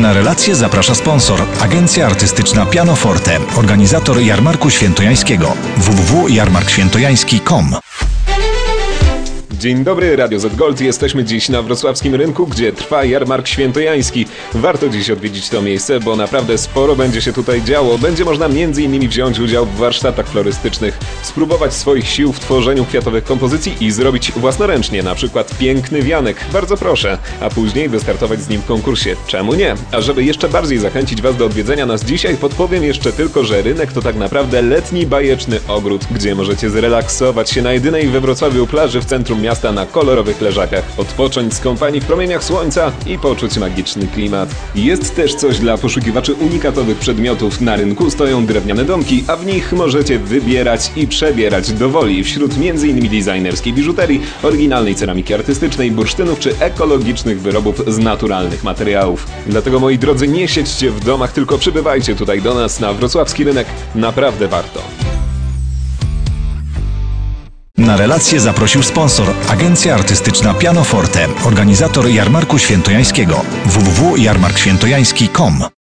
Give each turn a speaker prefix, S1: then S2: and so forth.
S1: Na relację zaprasza sponsor, agencja artystyczna Pianoforte, organizator Jarmarku Świętojańskiego www.jarmarkświętojański.com.
S2: Dzień dobry, Radio Z Gold. Jesteśmy dziś na wrocławskim rynku, gdzie trwa Jarmark Świętojański. Warto dziś odwiedzić to miejsce, bo naprawdę sporo będzie się tutaj działo. Będzie można m.in. wziąć udział w warsztatach florystycznych, spróbować swoich sił w tworzeniu kwiatowych kompozycji i zrobić własnoręcznie na przykład piękny wianek. Bardzo proszę. A później wystartować z nim w konkursie. Czemu nie? A żeby jeszcze bardziej zachęcić Was do odwiedzenia nas dzisiaj, podpowiem jeszcze tylko, że rynek to tak naprawdę letni, bajeczny ogród, gdzie możecie zrelaksować się na jedynej we Wrocławiu plaży w centrum miasta na kolorowych leżakach, odpocząć z kąpani w promieniach słońca i poczuć magiczny klimat. Jest też coś dla poszukiwaczy unikatowych przedmiotów. Na rynku stoją drewniane domki, a w nich możecie wybierać i przebierać do woli wśród m.in. designerskiej biżuterii, oryginalnej ceramiki artystycznej, bursztynów czy ekologicznych wyrobów z naturalnych materiałów. Dlatego, moi drodzy, nie siedźcie w domach, tylko przybywajcie tutaj do nas na wrocławski rynek. Naprawdę warto.
S1: Na relację zaprosił sponsor, agencja artystyczna Pianoforte, organizator Jarmarku Świętojańskiego www.jarmarkświętojański.com.